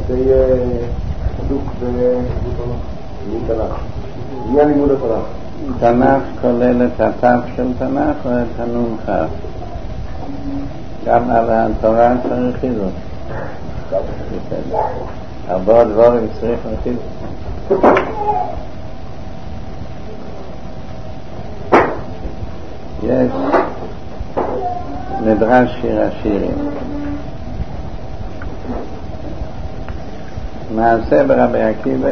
זה יהיה עסוק בלימוד תנ"ך. מי הלימוד התנ"ך? תנ"ך כולל את התו של תנ"ך ואת הנ"ך. גם על התורה צריך חיזוק. הרבה דברים צריך חיזוק. יש מדרש שיר השירים. מעשה ברבי עקיבא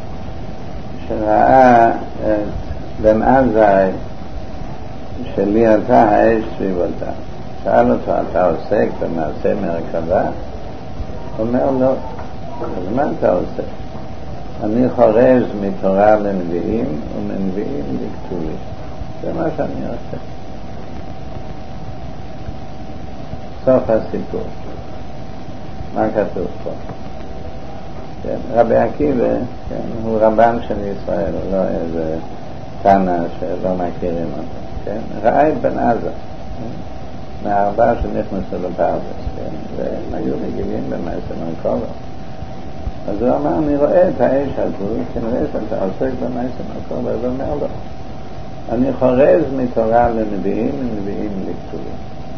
שראה את בן עזאי שלי אתה האש סביב אותה. שאל אותו, אתה עוסק במעשה מרכבה? אומר לו, אז מה אתה עושה? אני חורז מתורה לנביאים ומנביאים לכתובים. זה מה שאני עושה. סוף הסיפור. מה כתוב פה? כן, רבי עקיבא, כן, הוא רבן של ישראל, הוא לא איזה תנא שלא מכירים אותו. כן? ראה את בן עזה, מהארבעה שנכנסו לפרדס, כן? והם היו מגיבים במעשה מרכבה. אז הוא אמר, אני רואה את האש הזו, כנראה שאתה עוסק במעשה מרכבה, אז הוא אומר לו, אני חורז מתורה לנביאים ונביאים לכתובים.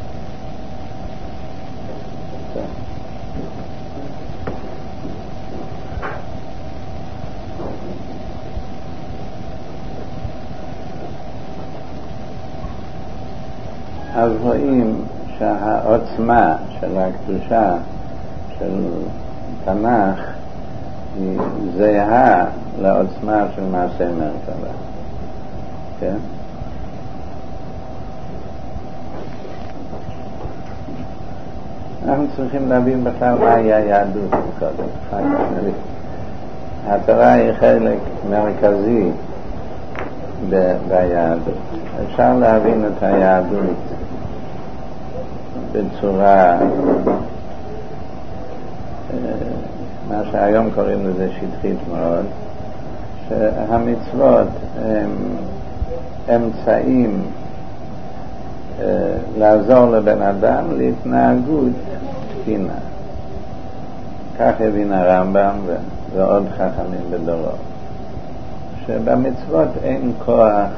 אז רואים שהעוצמה של הקדושה של תנ"ך היא זהה לעוצמה של מעשה מרכבה. כן? אנחנו צריכים להבין בכלל מהי היהדות קודם. התורה היא חלק מרכזי ביהדות. אפשר להבין את היהדות בצורה מה שהיום קוראים לזה שטחית מאוד, שהמצוות הם אמצעים לעזור לבן אדם להתנהגות תקינה. כך הבין הרמב"ם ועוד חכמים בדורו, שבמצוות אין כוח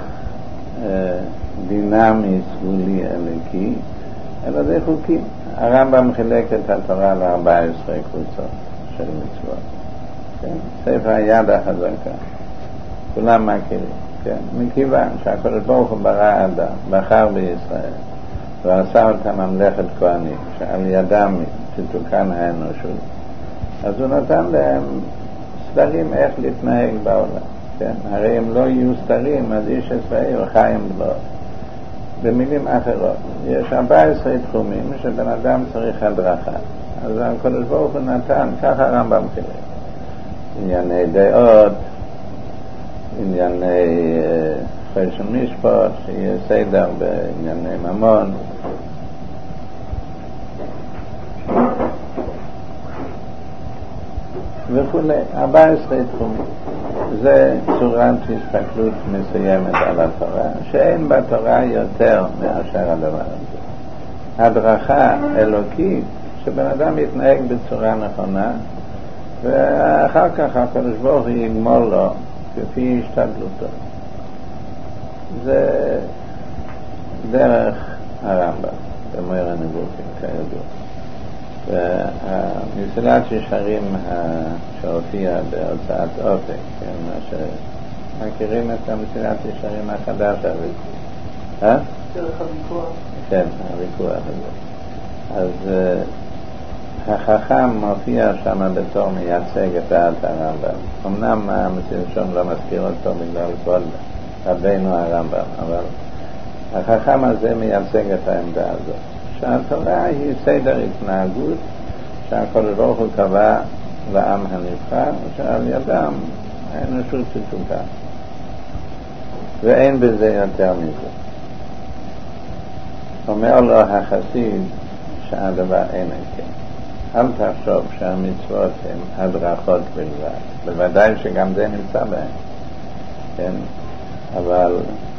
דינמי סגולי אלוקי, אלא זה חוקים. הרמב"ם חילק את התורה ל14 קבוצות של מצוות. כן? ספר היד החזקה, כולם מכירים. כן? מכיוון שהקדוש ברוך הוא ברא אדם, בחר בישראל, ועשה אותם ממלכת כהנים, שעל ידם תתוקן האנושות, אז הוא נתן להם סדרים איך להתנהג בעולם. כן? הרי אם לא יהיו סדרים, אז איש ישראל חיים בלא. במילים אחרות, יש 14 תחומים שבן אדם צריך הדרכה. אז הקדוש ברוך הוא נתן, ככה הרמב"ם חילק. ענייני דעות, ענייני חשבון משפט, שיהיה סדר בענייני ממון. וכולי, 14 תחומים. זה צורת הסתכלות מסוימת על התורה, שאין בתורה יותר מאשר הדבר הזה. הדרכה אלוקית, שבן אדם יתנהג בצורה נכונה, ואחר כך הקדוש ברוך הוא יגמול לו כפי השתדלותו. זה דרך הרמב"ם, במאיר הנבוכים, כידוע. ומסילת ישרים שהופיע בהוצאת אופק, כן, מה שמכירים את המסילת ישרים החדש הזה. דרך הוויכוח. כן, הוויכוח הזה. אז החכם מופיע שם בתור מייצג את דעת הרמב"ם. אמנם המסילת ישרים לא מזכיר אותו בגלל כל רבינו הרמב"ם, אבל החכם הזה מייצג את העמדה הזאת. שהתורה היא סדר התנהגות שהקדוש ברוך הוא קבע לעם הנבחר, שעל ידם האנושות תתוקן. ואין בזה יותר מזה. אומר לו החסיד שהדבר אין כן. אל תחשוב שהמצוות הן הדרכות בלבד. בוודאי שגם זה נמצא בהן. כן? אבל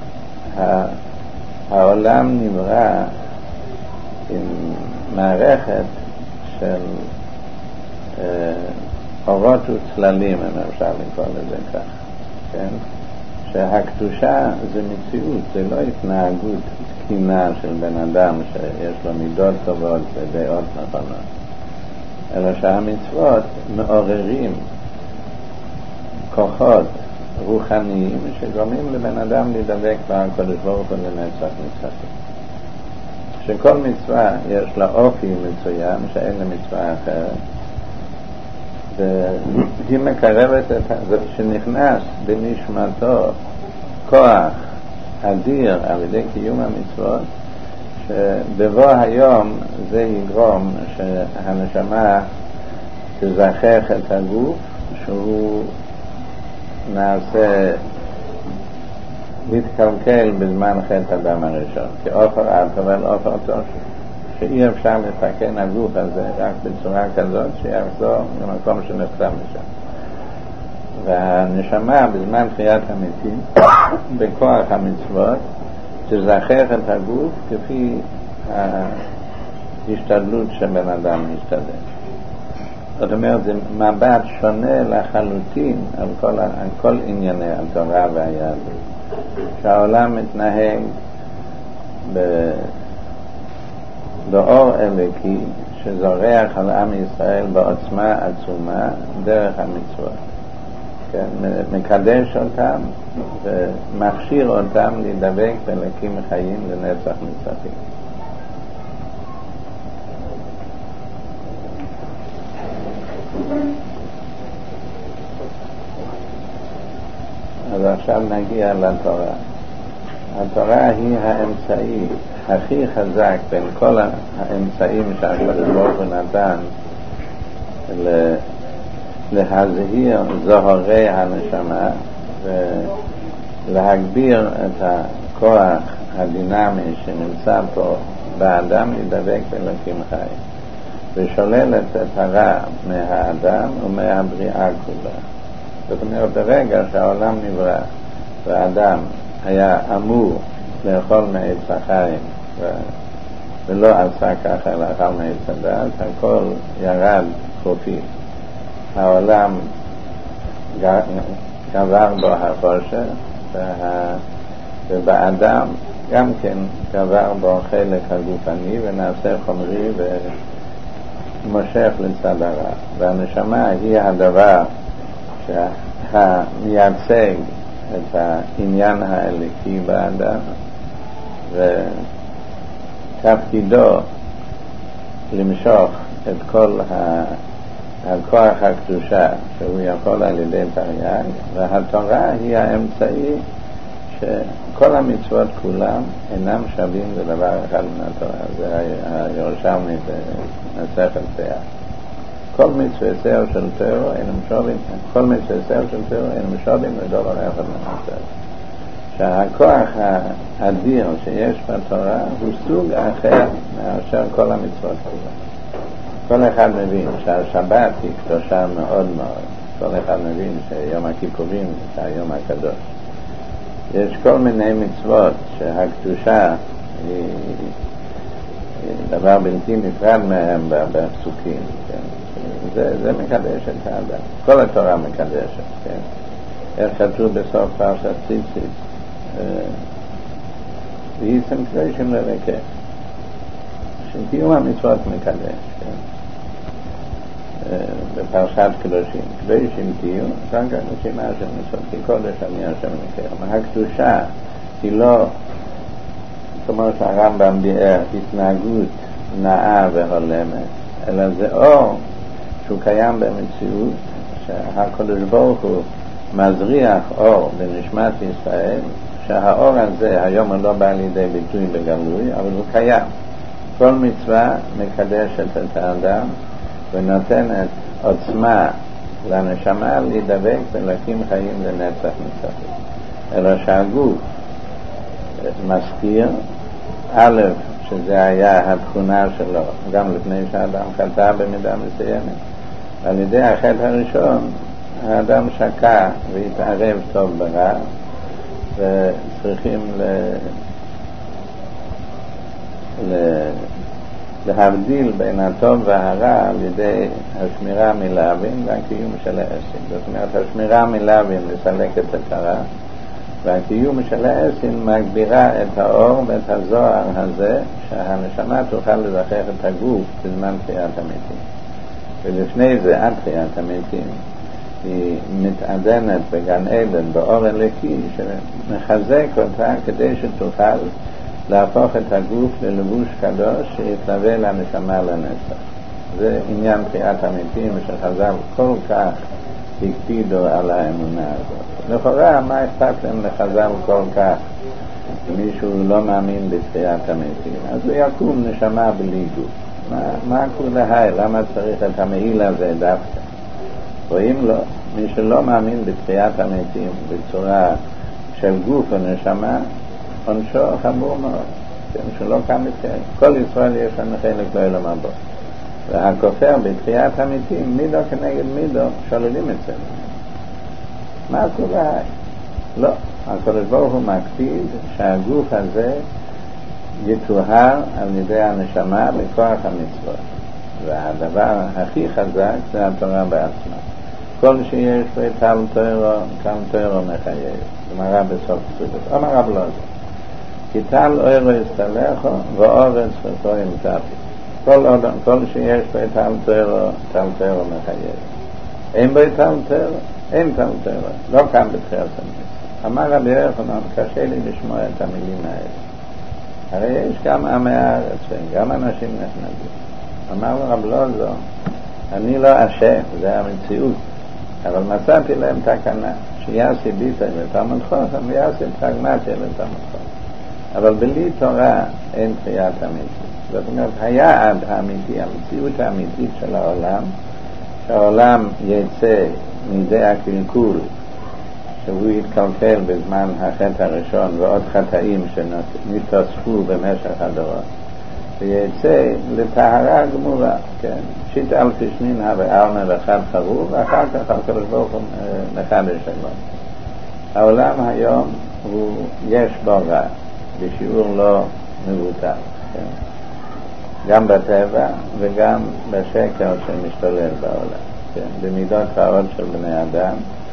העולם נברא עם מערכת של אורות וצללים, אם אפשר לקרוא לזה כך, כן? שהקדושה זה מציאות, זה לא התנהגות תקינה של בן אדם שיש לו מידות טובות ודעות נכונות, אלא שהמצוות מעוררים כוחות רוחניים שגורמים לבן אדם להידבק בקדוש ברוך הוא לנצח נצחים. שכל מצווה יש לה אופי מצוין שאין למצווה אחרת, והיא מקרבת את זה שנכנס בנשמתו כוח אדיר על ידי קיום המצוות, שבבוא היום זה יגרום שהנשמה תזכח את הגוף שהוא נעשה להתקלקל בזמן חטא אדם הראשון, כי אופר אבל אופר טוב, שאי אפשר לתקן הגוף הזה רק בצורה כזאת שיחזור למקום שנפטר משם. והנשמה בזמן תחיית המתים בכוח המצוות תזכח את הגוף כפי ההשתדלות שבן אדם משתדל. זאת אומרת, זה מבט שונה לחלוטין על כל ענייני התורה והיהדות, שהעולם מתנהג באור אלוקי שזורח על עם ישראל בעוצמה עצומה דרך המצוות, כן? מקדש אותם ומכשיר אותם להידבק ולהקים חיים לנצח נצחים. אז עכשיו נגיע לתורה. התורה היא האמצעי הכי חזק בין כל האמצעים שהקדוש ברוך הוא נתן להזהיר זוהרי הנשמה ולהגביר את הכוח הדינמי שנמצא פה באדם להידבק ולהקים חיים, ושוללת את הרע מהאדם ומהבריאה כולה. זאת אומרת, ברגע שהעולם נברא והאדם היה אמור לאכול מעץ החיים ולא עשה ככה לאכול מעץ הדת, הכל ירד חופי. העולם גבר בו החושך, ובאדם גם כן גבר בו חלק הגופני ונעשה חומרי ומושך לצד הרע. והנשמה היא הדבר המייצג את העניין האלוקי באדם, ותפקידו למשוך את כל הכוח הקדושה שהוא יכול על ידי תרי"ג, והתורה היא האמצעי שכל המצוות כולם אינם שווים לדבר אחד מהתורה. זה הירושלמי במסכת פאה. כל מצווה סר של תורה אינם שווים, כל מצווה סר של תורה אינם שווים לדבר אחד מהתורה. שהכוח האדיר שיש בתורה הוא סוג אחר מאשר כל המצוות כולם. כל אחד מבין שהשבת היא קדושה מאוד מאוד. כל אחד מבין שיום הכיפורים זה היום הקדוש. יש כל מיני מצוות שהקדושה היא דבר בלתי נפרד מהם בפסוקים, כן? זה מקדש את האדם. כל התורה מקדשת, כן? איך כתוב בסוף פרשת ציציס, ויישם קדושים ללקח, שקיום המצוות מקדש, כן? בפרשת קדושים, קדושים תהיו, רק קדושים השם מצוות, כי קודש אני השם אלוהיכם. הקדושה היא לא, כמו שהרמב"ם ביאר, התנהגות נאה והולמת, אלא זה אור שהוא קיים במציאות, שהקדוש ברוך הוא מזריח אור בנשמת ישראל, שהאור הזה היום לא בא לידי ביטוי בגלוי, אבל הוא קיים. כל מצווה מקדשת את האדם ונותנת עוצמה לנשמה להידבק ולהקים חיים לנצח נצחים. אלא שהגוף מזכיר, א', שזה היה התכונה שלו גם לפני שהאדם חטא במידה מסוימת. על ידי החטא הראשון האדם שקע והתערב טוב ברע, וצריכים להבדיל בין הטוב והרע על ידי השמירה מלהבין והקיום של העסים. זאת אומרת, השמירה מלהבין מסלקת את הרע, והקיום של העסים מגבירה את האור ואת הזוהר הזה, שהנשמה תוכל לזכח את הגוף בזמן תחיית המתים. ולפני זה, עד תחיית המתים, היא מתעדנת בגן עדן באור אלוקי שמחזק אותה כדי שתוכל להפוך את הגוף ללבוש קדוש שיתלווה לנשמה לנצח. זה עניין תחיית המתים שחז"ל כל כך הקפידו על האמונה הזאת. לכאורה, מה אכפת להם לחז"ל כל כך? מישהו לא מאמין בתחיית המתים, אז הוא יקום נשמה בלי גוף. מה כולה? למה צריך את המעיל הזה דווקא? רואים לו, מי שלא מאמין בתחיית המתים בצורה של גוף ונשמה, עונשו חמור מאוד, שלא קם בתחיית. כל ישראל יש לנו חלק לא אלא מה בו. והכופר בתחיית המתים, מידו כנגד מידו, שוללים את זה. מה כולה? לא. הקדוש ברוך הוא מקפיד שהגוף הזה יטוהר על ידי הנשמה בכוח המצוות. והדבר הכי חזק זה התורה בעצמה. כל שיש בו טל תוירו מחייב. גמרא בסוף פסוקות. אומר רב לא זה. כי טל אוירו יסתלחו ואורץ חטאו ימתפי. כל שיש בו טל תוירו מחייב. אין בו טל תוירו, אין טל תוירו. לא קם בתחיית המתים. אמר רבי יוחנן, קשה לי לשמוע את המילים האלה. הרי יש גם עמי הארץ וגם אנשים נחמדים. אמר לו רב לוזו, אני לא אשם, זה המציאות, אבל מצאתי להם תקנה, שיעשי ביטה לתלמוד חכם ויעשי פרגמטיה לתלמוד חכם. אבל בלי תורה אין תחיית המתים. זאת אומרת, היעד האמיתי, המציאות האמיתית של העולם, שהעולם יצא מידי הקלקול, שהוא יתקלקל בזמן החטא הראשון ועוד חטאים שנתאספו במשך הדורות, ויצא לטהרה גמורה, כן? שיט אלפי שנין וארנה ואחד חרוב, ואחר כך הקדוש ברוך הוא מחדש שלום. העולם היום יש בו רע, בשיעור לא מבוטל, כן? גם בטבע וגם בשקר שמשתולל בעולם, כן? במידות רעות של בני אדם,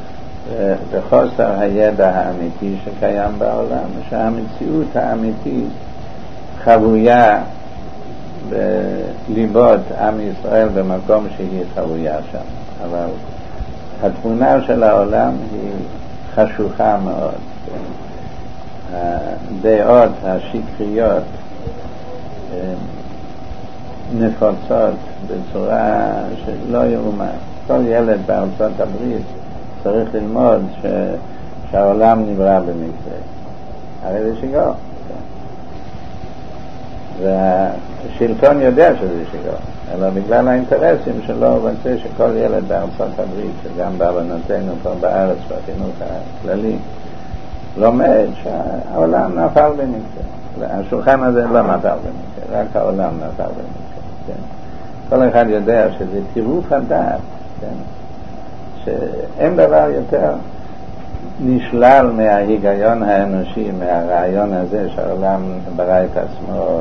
בחוסר הידע האמיתי שקיים בעולם, שהמציאות האמיתית חבויה בליבות עם ישראל במקום שהיא חבויה שם. אבל התמונה של העולם היא חשוכה מאוד. הדעות השקריות נפוצות בצורה שלא יאומן. כל ילד בארצות הברית צריך ללמוד שהעולם נברא במקרה. הרי זה שיגעון. והשלטון יודע שזה שיגעון, אלא בגלל האינטרסים שלו הוא רוצה שכל ילד בארצות הברית, שגם בעוונותינו פה בארץ בחינוך הכללי, לומד שהעולם נפל במקרה. השולחן הזה לא נפל במקרה, רק העולם נפל במקרה. כן? כל אחד יודע שזה טירוף הדעת, כן? שאין דבר יותר נשלל מההיגיון האנושי, מהרעיון הזה שהעולם ברא את עצמו,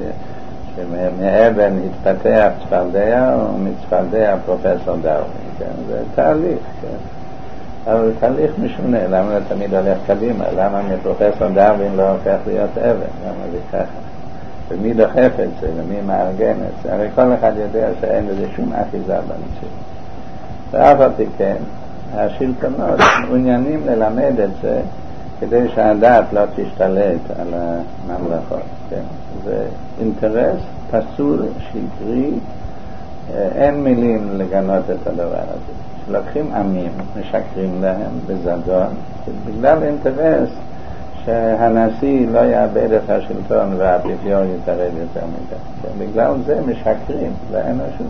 שמאבן התפתח צפרדע ומצפרדע פרופסור דרווין, כן? זה תהליך, כן? אבל תהליך משונה. למה לא תמיד הולך קדימה? למה מפרופסור דרווין לא הופך להיות אבן? למה זה ככה? ומי דוחף את זה? ומי מארגן את זה? הרי כל אחד יודע שאין לזה שום אחיזה במציאות. ואף על פי כן, השלטונות מעוניינים ללמד את זה כדי שהדעת לא תשתלט על הממלכות. כן? זה אינטרס פסול, שקרי, אין מילים לגנות את הדבר הזה. שלוקחים עמים, משקרים להם בזדון, בגלל אינטרס שהנשיא לא יאבד את השלטון והאפיפיור יתערב יותר מדי. כן? בגלל זה משקרים לאנושות.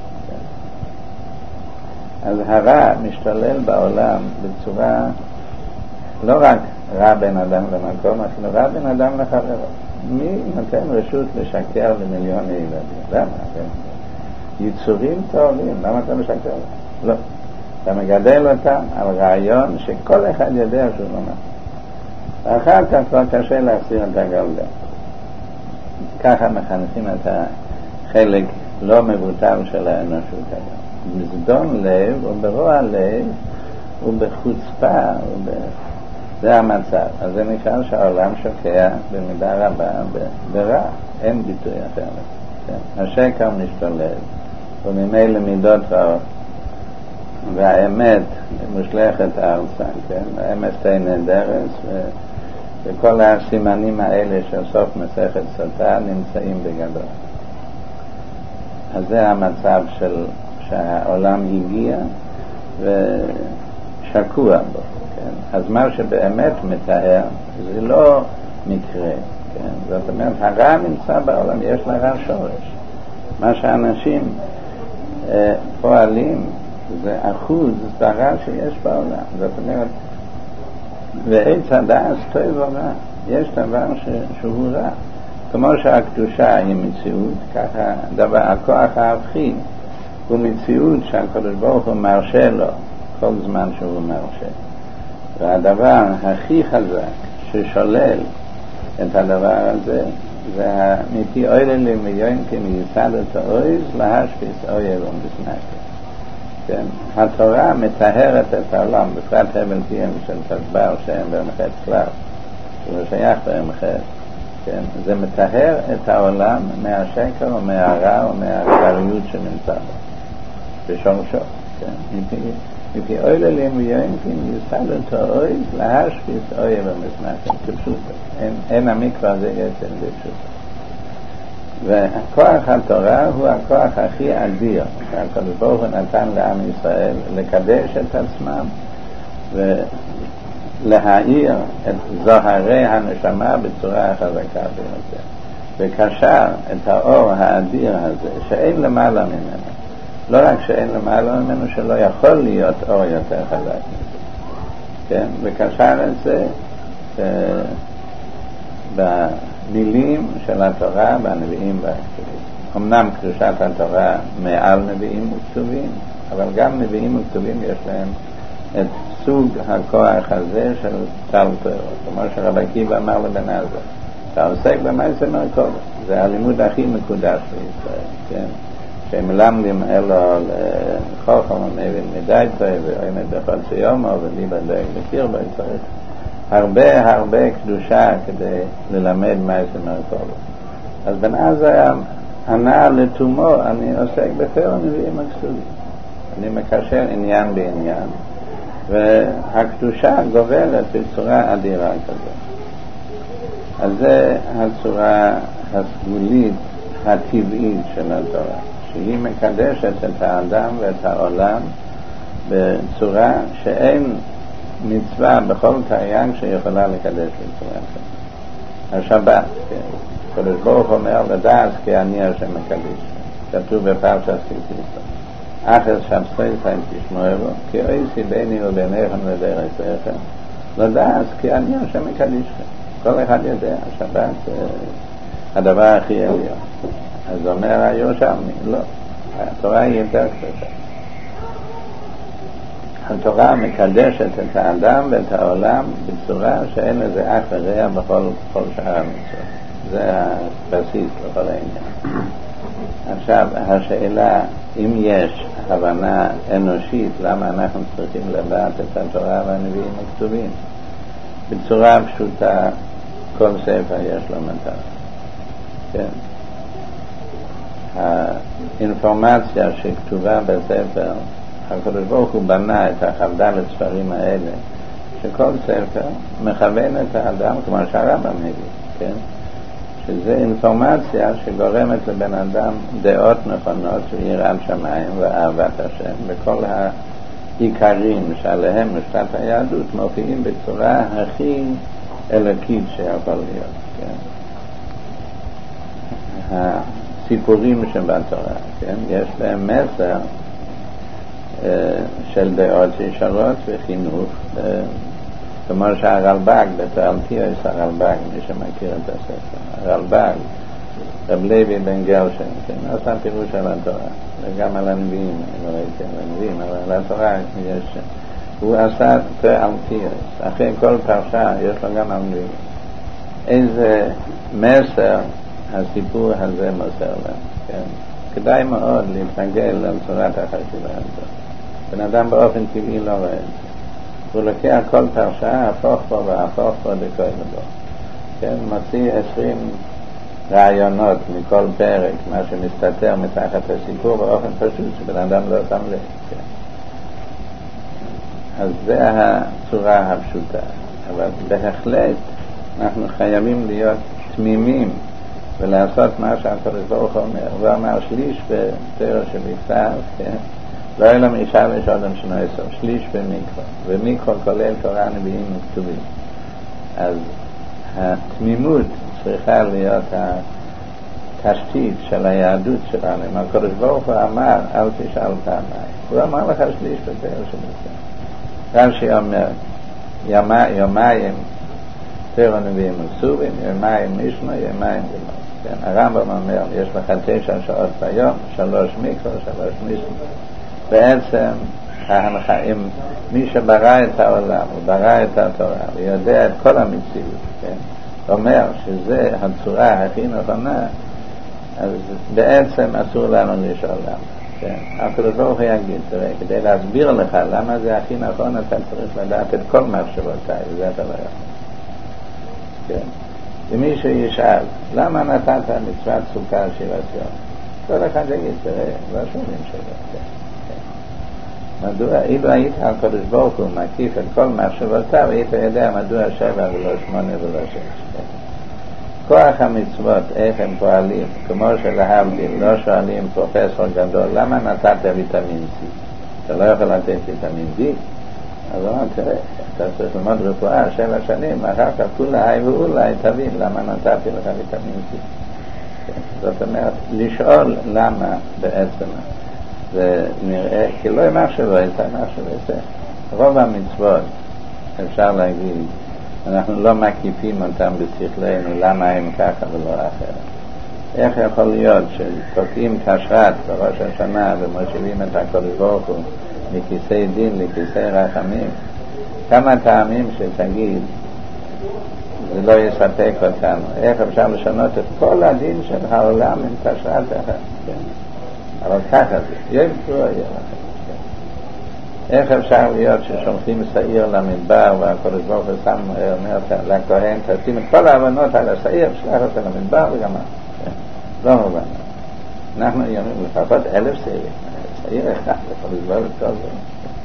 אז הרע משתולל בעולם בצורה, לא רק רע בין אדם למקום, אפילו רע בין אדם לחברו. מי נותן רשות לשקר למיליוני ילדים? למה? יצורים טובים, למה אתה משקר? לא. אתה מגדל אותם על רעיון שכל אחד יודע שהוא לא נכון. ואחר כך כבר קשה להחזיר את הגלגל. ככה מחנכים את חלק לא מבוטל של האנושות היום. בזדון לב וברוע לב ובחוצפה זה המצב. אז זה נקרא שהעולם שוקע במידה רבה ברע, אין ביטוי אחר. כן? השקר משתולל וממילא מידות רעות והאמת מושלכת ארצה, כן? האמת תהנה דרס וכל הסימנים האלה של סוף מסכת סוטה נמצאים בגדול. אז זה המצב שהעולם הגיע ושקוע בו, כן? אז מה שבאמת מתאר זה לא מקרה, כן? זאת אומרת, הרע נמצא בעולם, יש לרע שורש. מה שאנשים פועלים זה אחוז ברע שיש בעולם. זאת אומרת, ועץ הדעת טוב ורע, יש דבר שהוא רע. כמו שהקדושה היא מציאות, ככה הכוח ההפכי הוא מציאות שהקדוש ברוך הוא מרשה לו כל זמן שהוא מרשה. והדבר הכי חזק ששולל את הדבר הזה זה מפי אוהל למיון כמיוסד את האויז להשפיס אויב ומסנקה. כן? התורה מטהרת את העולם, בפרט הבל פיהם של תדבר שהם במחץ כלל, שלא שייך במחץ. כן? זה מטהר את העולם מהשקר ומהרע ומהאכזריות שנמצא בו, בשורשו. כן? מפי אוהל למיון כמיוסד את האויז להשפיס אויב ומסנקה. כפשוט. אין המקווה הזה עצם בפשוט. וכוח התורה הוא הכוח הכי אדיר שהקדוש ברוך הוא נתן לעם ישראל לקדש את עצמם ולהאיר את זוהרי הנשמה בצורה החזקה ביותר, וקשר את האור האדיר הזה שאין למעלה ממנו. לא רק שאין למעלה ממנו, שלא יכול להיות אור יותר חזק מזה, כן? וקשר את זה במילים של התורה והנביאים והכתובים. אמנם קדושת התורה מעל נביאים וכתובים, אבל גם נביאים וכתובים יש להם את סוג הכוח הזה של טל תורה. כמו שרבי עקיבא אמר לבן עזרא, אתה עוסק במעשה מרכבה, זה הלימוד הכי מקודש בישראל, כן? שמלמדים אלו לחוכם ומבין מדי טוב ועומד בכל ציומו וליבא דואג בקרבו, צריך הרבה קדושה כדי ללמד מעשה מרכבה. אז בן עזרא ענה לתומו, אני עוסק בכל הנביאים הכתובים, אני מקשר עניין בעניין, והקדושה גוברת בצורה אדירה כזאת. אז זה הצורה הסגולית הטבעית של התורה, שהיא מקדשת את האדם ואת העולם בצורה שאין מצווה בכל תרי"ג שיכולה לקדש בצורה כזאת. השבת, כן. הקדוש ברוך אומר לדעת כי אני השם מקדיש. כתוב בפרשת כי תישא. אחר שבתוי תשמעו כי אויסי ביני וביניכם לדרך לדעת כי אני השם מקדישכם. כל אחד יודע, השבת הדבר הכי עליון. אז אומר הירושלמי, לא, התורה היא יותר קדושה. התורה מקדשת את האדם ואת העולם בצורה שאין לזה אח ורע בכל שאר המצוות. זה הבסיס לכל העניין. עכשיו, השאלה, אם יש הבנה אנושית, למה אנחנו צריכים לדעת את התורה והנביאים הכתובים? בצורה פשוטה, כל ספר יש לו מטרה. כן. האינפורמציה שכתובה בספר, הקדוש ברוך הוא בנה את החב"ד ספרים האלה, שכל ספר מכוון את האדם, כמו שהרמב"ם הביא, כן? שזה אינפורמציה שגורמת לבן אדם דעות נכונות ויראת שמיים ואהבת השם, וכל העיקרים שעליהם משפט היהדות מופיעים בצורה הכי אלוקית שיכול להיות, כן? הסיפורים שבתורה, כן? יש להם מסר של דעות ישרות וחינוך, כמו שהרלב"ג, בתרלתיוס הרלב"ג, מי שמכיר את הספר, הרלב"ג, רב לוי בן גרשן, כן, עושה פירוש על התורה, וגם על הנביאים, לא ראיתי על הנביאים, אבל על התורה יש, הוא עשה תרלתיוס, אחרי כל פרשה יש לו גם הנביאים. איזה מסר הסיפור הזה מוסר להם? כן? כדאי מאוד להתרגל על צורת החשיבה הזאת. בן אדם באופן טבעי לא רואה את זה. הוא לוקח כל פרשה, הפוך פה והפוך פה דקוי לבו. כן? מוציא 20 רעיונות מכל פרק, מה שמסתתר מתחת הסיפור באופן פשוט, שבן אדם לא שם לב. כן? אז זה הצורה הפשוטה. אבל בהחלט אנחנו חייבים להיות תמימים ולעשות מה שהקדוש ברוך הוא אומר. הוא אמר שליש בתורה שבכתב, כן? לא יהיה להם אישה ויש אדם שנו עשר, שליש במיקרו, ומיקרו כולל תורה נביאים וכתובים. אז התמימות צריכה להיות התשתית של היהדות שלנו. אם הקדוש ברוך הוא אמר אל תשאל פעמיים, הוא אמר לך שליש בתורה שבכתב. רש"י אומר יומיים תורה נביאים וכתובים, יומיים משנה, יומיים גמרא. כן, הרמב"ם אומר יש לך 9 שעות ביום, 3 מיקרו, 3 משנה. בעצם אם מי שברא את העולם הוא ברא את התורה ויודע את כל המציאות, כן? אומר שזה הצורה הכי נכונה, אז בעצם אסור לנו לשאול למה, כן? הקדוש ברוך הוא יגיד, תראה, כדי להסביר לך למה זה הכי נכון אתה צריך לדעת את כל מחשבותיי, וזה אתה לא יכול, כן? ומישהו ישאל למה נתת מצוות סוכה שירת יום, כל אחד יגיד, תראה, לא שומעים שלו, כן? מדוע, אילו היית הקדוש ברוך הוא מקיף את כל מחשבותיו, היית יודע מדוע 7 ולא 8 ולא 6. כוח המצוות, איך הם פועלים, כמו שלהבדיל, לא שואלים פרופסור גדול, למה נתת ויטמין C? אתה לא יכול לתת ויטמין D? אז הוא אומר, תראה, אתה צריך ללמוד רפואה 7 שנים, אחר כך אולי ואולי תבין למה נתתי לך ויטמין C. זאת אומרת, לשאול למה בעצם זה נראה כי לא מחשבו את המחשבו. רוב המצוות אפשר להגיד אנחנו לא מקיפים אותם בשכלנו למה הם ככה ולא אחרת. איך יכול להיות שתוקעים כשרת בראש השנה ומושיבים את הקדוש ברוך הוא מכיסא דין לכיסא רחמים? כמה טעמים שתגיד זה לא יספק אותנו. איך אפשר לשנות את כל הדין של העולם עם כשרת אחת? כן. אבל ככה זה, יום פרוע יהיה לכם. איך אפשר להיות ששולחים שעיר למדבר והקדוש ברוך הוא שם אומר לכהן תשים את כל ההבנות על השעיר, שלח אותה למדבר וגם לא מובן. אנחנו יורים לפחות 1,000 שעירים, שעיר אחד לקדוש ברוך הוא כל זה.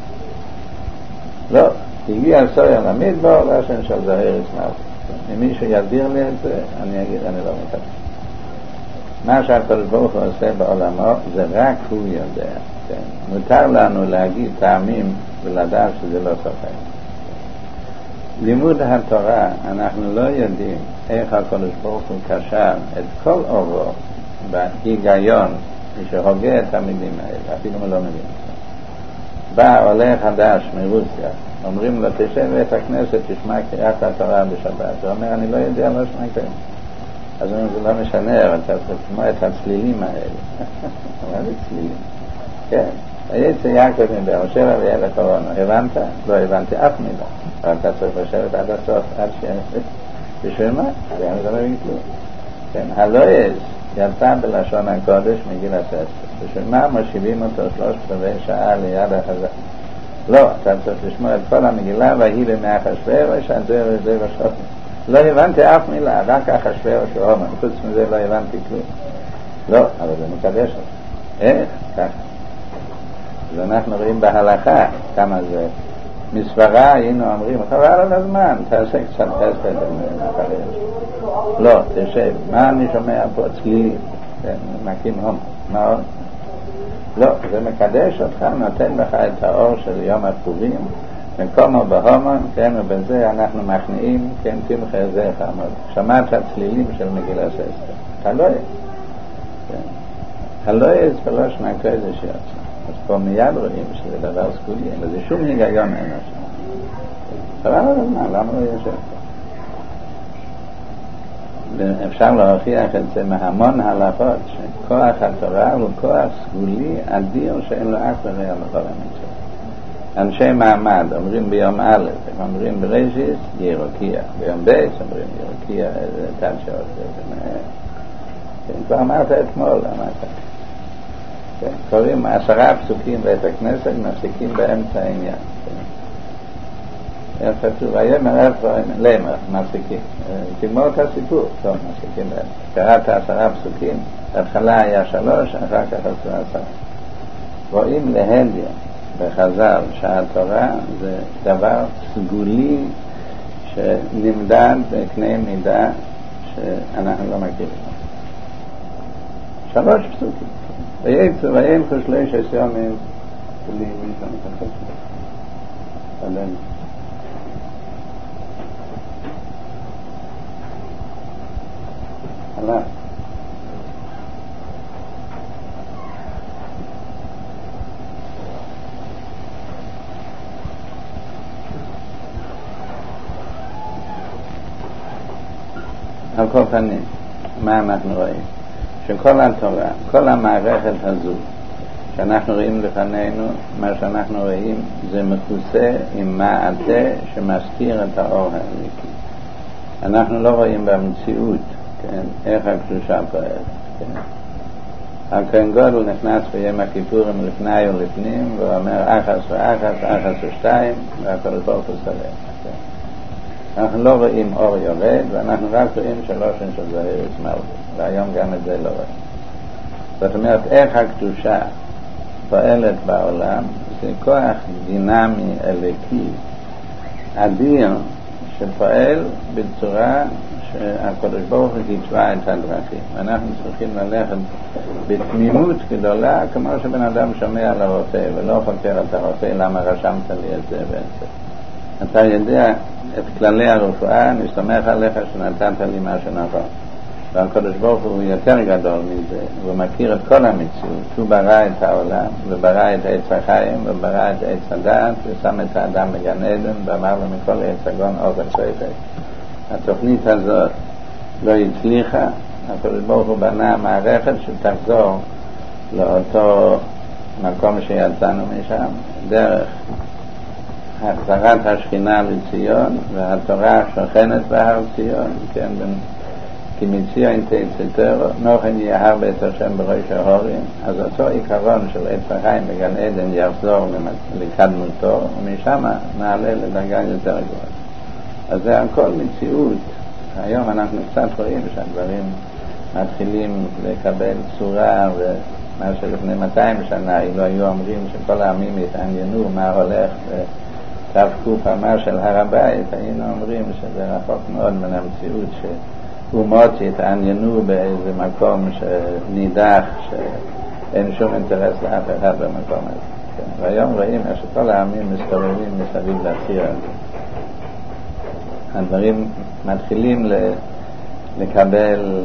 לא, הגיע השעיר למדבר והשם של זרעיר ישמעו. אם מישהו יסביר לי את זה, אני אגיד אני לא מתאר. מה שהקדוש ברוך הוא עושה בעולמו זה רק הוא יודע, כן? מותר לנו להגיד טעמים ולדעת שזה לא סופר. לימוד התורה אנחנו לא יודעים איך הקדוש ברוך הוא קשר את כל אורו בהיגיון שהוגה את המילים האלה, אפילו לא מבין. בא עולה חדש מרוסיה, אומרים לו תשב בבית הכנסת תשמע קריאת התורה בשבת, הוא אומר אני לא יודע לא שמע קריאת. אז זה לא משנה, אבל אתה צריך לשמוע את הצלילים האלה. מה זה צלילים? כן. היצא יעקב מבאר שבע ויהיה לקורונה. הבנת? לא הבנתי אף מילה. אבל אתה צריך לשבת עד הסוף, עד בשביל מה? הרי אני לא מבין כלום. כן. הלועז יצא בלשון הקודש מגיל הספר. בשביל מה מושיבים אותו 3/4 שעה ליד החזק? לא, אתה צריך לשמוע את כל המגילה והיא במאחשוורוש עד זה ושופט. לא הבנתי אף מילה, רק אחשוורוש והומן, חוץ מזה לא הבנתי כלום. לא, אבל זה מקדש אותי. איך? ככה. אז אנחנו רואים בהלכה כמה זה. מסברה היינו אומרים, חבל על הזמן, תעשה קצת חסד. לא, תשב. מה אני שומע פה? צלילים. מקים הום. מה עוד? לא, זה מקדש אותך, נותן לך את האור של יום הפורים, מקומו בהומן, כן, ובזה אנחנו מכניעים, כן, תמחה זה חמוד. שמעת הצלילים של מגילה ססטר. הלויז. כן. הלויז בלושן הקודש יוצא. אז פה מיד רואים שזה דבר סגולי, אין לזה שום היגיון אין השם. חבל על הזמן, למה לא יושב פה? אפשר להוכיח את זה מהמון הלכות, שכוח התורה הוא כוח סגולי אדיר שאין לו אף ורע לכל המצוות. אנשי מעמד אומרים ביום א', הם אומרים בראשיס ירוקיה, ביום ב' אומרים ירוקיה, תד שעות, כבר אמרת אתמול, קוראים 10 פסוקים בית הכנסת, מפסיקים באמצע העניין. איך כתוב, ויאמר אפרים לאמר, מפסיקים. תגמור את הסיפור, טוב, מפסיקים באמצע. קראת 10 פסוקים, בהתחלה היה 3, אחר כך 10. רואים להדיה בחז"ל שהתורה זה דבר סגולי שנמדד בקנה מידה שאנחנו לא מכירים. 3 פסוקים. וילכו 13 ימים בלי מישהו מתחת. עלינו. הלאה. על כל פנים, מה אנחנו רואים? שכל התורה, כל המערכת הזו שאנחנו רואים לפנינו, מה שאנחנו רואים זה מכוסה עם מעטה שמסתיר את האור האלוקי. אנחנו לא רואים במציאות, כן, איך הקדושה פועלת. כן. הכהן גדול נכנס ביום הכיפורים לפני ולפנים ואומר אחס ואחס, אחס ושתיים, והקדוש ברוך הוא סולח. כן. אנחנו לא רואים אור יורד, ואנחנו רק רואים 3 של זוהר מלכות, והיום גם את זה לא רואים. זאת אומרת, איך הקדושה פועלת בעולם, זה כוח דינמי אלוקי אדיר שפועל בצורה שהקדוש ברוך הוא גיצבה את הדרכים. ואנחנו צריכים ללכת בתמימות גדולה, כמו שבן אדם שומע לרופא ולא חוקר את הרופא למה רשמת לי את זה ואת זה. אתה יודע את כללי הרפואה, אני סומך עליך שנתת לי מה שנכון. והקדוש ברוך הוא יותר גדול מזה, הוא מכיר את כל המציאות. הוא ברא את העולם, וברא את עץ החיים, וברא את עץ הדעת, ושם את האדם בגן עדן, ואמר לו מכל עץ הגון אוכל ספק. התוכנית הזאת לא הצליחה, הקדוש ברוך הוא בנה מערכת שתחזור לאותו מקום שיצאנו משם, דרך החזרת השכינה לציון, והתורה שוכנת בהר ציון, כן, כי מציון תצאתו, נוחן יהר בית השם בראש ההורים, אז אותו עיקרון של עץ החיים בגן עדן יחזור לקדמותו, ומשם נעלה לדרגה יותר גבוהה. אז זה הכל מציאות. היום אנחנו קצת רואים שהדברים מתחילים לקבל צורה, ומה שלפני 200 שנה, אילו היו אומרים שכל העמים יתעניינו מה הולך תפקוף המה של הר הבית, היינו אומרים שזה רחוק מאוד מן המציאות שאומות יתעניינו באיזה מקום שנידח, שאין שום אינטרס לאף אחד במקום הזה. כן. והיום רואים שכל העמים מסתובבים מסביב לציר הזה. הדברים מתחילים לקבל,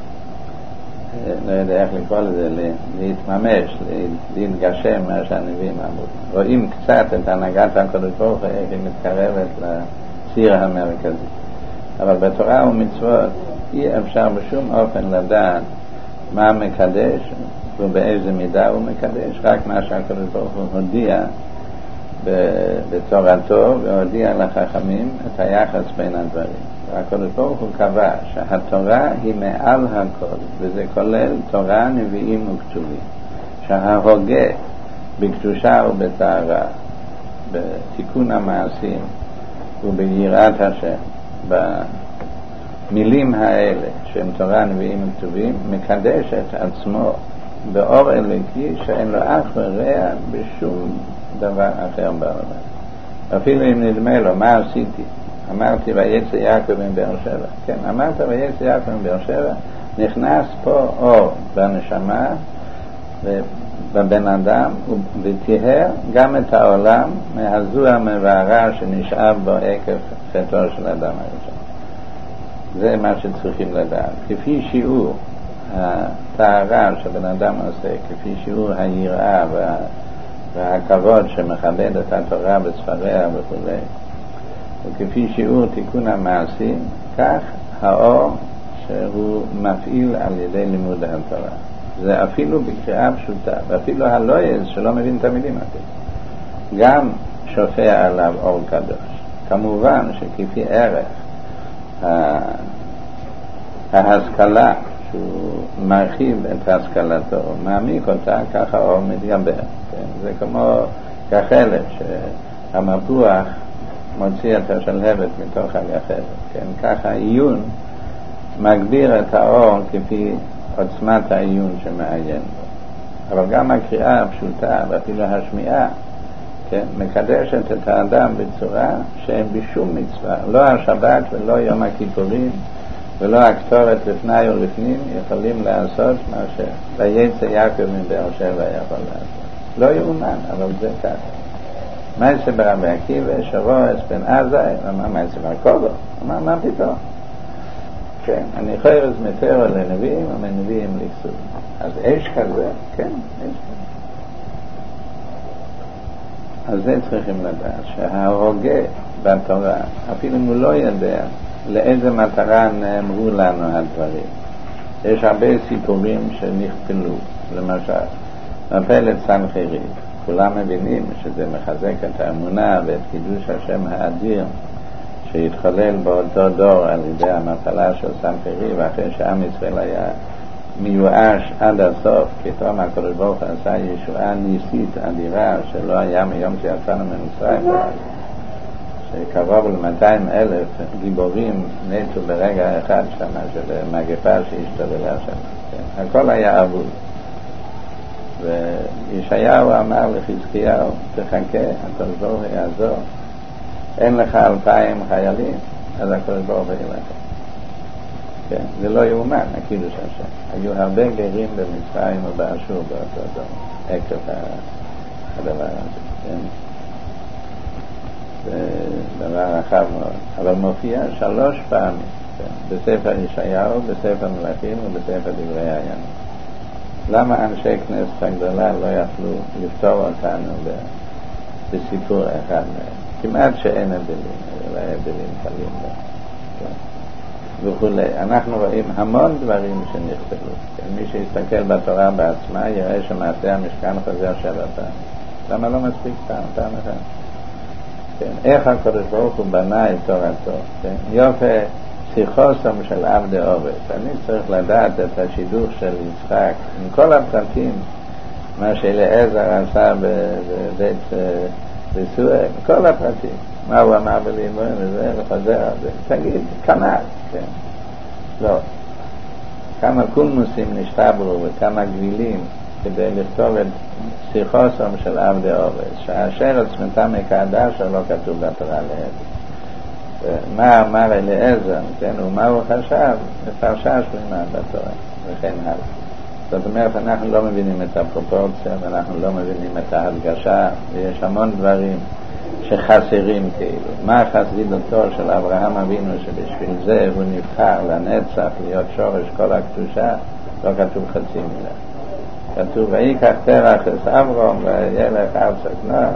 לא יודע איך לקרוא לזה, להתממש, להתגשם מה שהנביאים אמרו. רואים קצת את הנהגת הקדוש ברוך הוא, איך היא מתקרבת לציר המרכזי. אבל בתורה ומצוות אי אפשר בשום אופן לדעת מה מקדש ובאיזה מידה הוא מקדש, רק מה שהקדוש ברוך הוא הודיע בתורתו והודיע לחכמים את היחס בין הדברים. והקדוש ברוך הוא קבע שהתורה היא מעל הכל, וזה כולל תורה, נביאים וכתובים. שההוגה בקדושה ובטהרה, בתיקון המעשים וביראת השם, במילים האלה שהם תורה, נביאים וכתובים, מקדש את עצמו באור אלוקי שאין לו אח ורע בשום דבר אחר בעולם. אפילו אם נדמה לו, מה עשיתי? אמרתי ויצא יעקב מבאר שבע. כן, אמרת ויצא יעקב מבאר שבע, נכנס פה אור בנשמה ובבן אדם, וטיהר גם את העולם מהזוהר מהרע שנשאב בו עקב חטאו של האדם הראשון. זה מה שצריכים לדעת. כפי שיעור הטהרה שבן אדם עושה, כפי שיעור היראה והכבוד שמכבד את התורה בספריה וכו', וכפי שיעור תיקון המעשים, כך האור שהוא מפעיל על ידי לימוד התורה. זה אפילו בקריאה פשוטה, ואפילו הלויז שלא מבין את המילים האלה, גם שופע עליו אור קדוש. כמובן שכפי ערך ההשכלה שהוא מרחיב את השכלתו, מעמיק אותה, ככה האור מתגבר. כן? זה כמו גחלת, שהמפוח מוציא את השלהבת מתוך הגחלת. כן? ככה העיון מגביר את האור כפי עוצמת העיון שמעיין בו. אבל גם הקריאה הפשוטה ואפילו השמיעה, כן, מקדשת את האדם בצורה שאין בשום מצווה, לא השבת ולא יום הכיפורים ולא הקטורת לפני ולפנים יכולים לעשות מה שויצא יעקב מבאר שבע יכול לעשות. לא יאומן, אבל זה כך. מעשה ברבי עקיבא שרועס בן עזאי אמר מעשה בר כוכבא, אמר מה פתאום? כן, אני חרז מתאר לנביאים ומנביאים לכסות. אז אש כזה, כן, אש כזה. אז זה צריכים לדעת, שההוגה בתורה, אפילו אם הוא לא יודע לאיזה מטרה נאמרו לנו הדברים. יש הרבה סיפורים שנכפלו, למשל, מפלת סנחריב. כולם מבינים שזה מחזק את האמונה ואת קידוש השם האדיר שהתחולל באותו דור על ידי המפלה של סנחריב, אחרי שעם ישראל היה מיואש עד הסוף, פתאום הקדוש ברוך הוא עשה ישועה ניסית אדירה שלא היה מיום שיצאנו ממצרים, שקרוב ל-200,000 גיבורים נטו ברגע אחד שם של מגפה שהשתוללה שם. כן? הכל היה אבוד. וישעיהו אמר לחזקיהו, תחכה, הקדוש ברוך הוא יעזור, אין לך 2,000 חיילים, אז הקדוש ברוך הוא ילך. כן, זה לא יאומן, הקידוש השם. היו הרבה גרים במצרים ובאשור באותו דור, עקב הדבר הזה. כן? זה דבר רחב מאוד. אבל מופיע 3 פעמים, כן? בספר ישעיהו, בספר מלכים ובספר דברי הימים. למה אנשי כנסת הגדולה לא יכלו לפתור אותנו בסיפור אחד מהם? כמעט שאין הבדלים, אלא הבדלים קלים. כן? וכולי. אנחנו רואים המון דברים שנכתבו. מי שיסתכל בתורה בעצמה יראה שמעשה המשכן חוזר 7 פעמים. למה לא מספיק פעם אחת? כן. איך הקדוש ברוך הוא בנה את תורתו? כן. יופי שיחוסם של עבדי עובד. אני צריך לדעת את השידוך של יצחק עם כל הפרטים, מה שאליעזר עשה בבית בסואל, כל הפרטים. מה הוא אמר בלימון וזה וחוזר על זה. תגיד, כמה? כן. לא. כמה קולמוסים נשתברו וכמה גבילים כדי לכתוב את שיחוסם של עבדי עובד, שאשר עצמתם מקדש לא כתוב בתורה לעבד. מה אמר אליעזר, כן, ומה הוא חשב, בפרשה שלמה בתורה, וכן הלאה. זאת אומרת, אנחנו לא מבינים את הפרופורציה, ואנחנו לא מבינים את ההדגשה, ויש המון דברים שחסרים כאילו. מה חסידותו של אברהם אבינו, שבשביל זה הוא נבחר לנצח להיות שורש כל הקדושה, לא כתוב חצי מילה. כתוב, ויקח תרח את אברהם וילך ארצה כנען.